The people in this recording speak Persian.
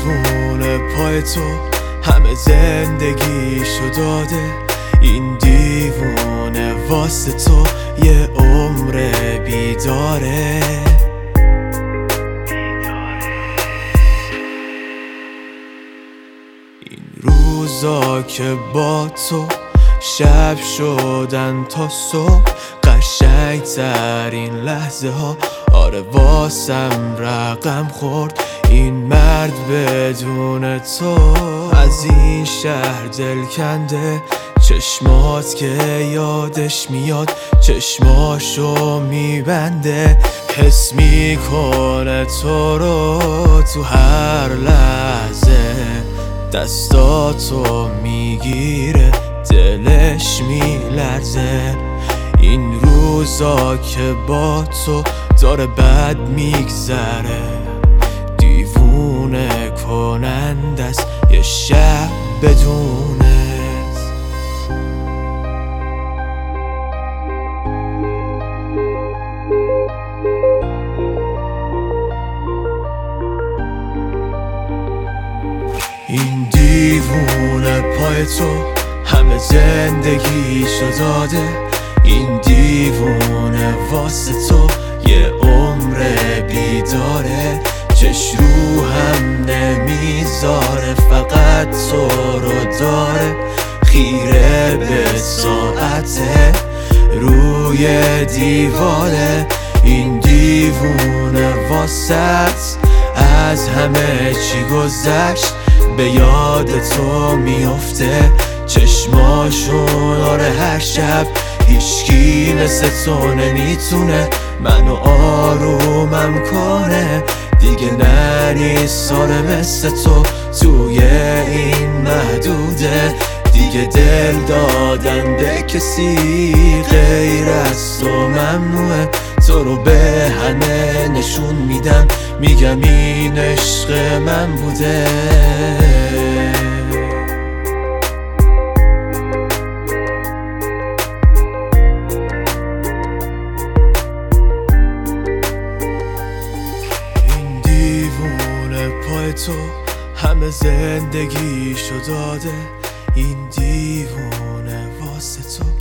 دیوونه پای تو همه زندگیشو داده. این دیوونه واسه تو یه عمر بیداره. این روزا که با تو شب شدن تا صبح، قشنگ ترین لحظه ها آره واسم رقم خورد. این مرد بدون تو از این شهر دل کنده. چشمات که یادش میاد چشماشو میبنده. حس میکنه تو رو تو هر لحظه، دستاتو میگیره دلش میلرزه. این روزا که با تو داره بد میگذره، دیوونه کننده است یه شب بدونه. این دیوونه پای تو همه زندگیشو داده. این دیوونه واسه تو یه عمر بیداره. چش رو هم نمیذاره فقط تو رو داره. خیره به ساعته روی دیواره. این دیوونه واسط از همه چی گذشت، به یاد تو میفته. چشماشون آره هر شب هیچکی مثل تو نمیتونه منو آرومم کنه. دیگه نیست آره مثل تو توی این محدوده. دیگه دل دادن به کسی غیر از تو ممنوعه. تو رو به همه نشون میدم، میگم این عشق من بوده. این دیوونه پای تو همه زندگیشو داده. این دیوونه واسه تو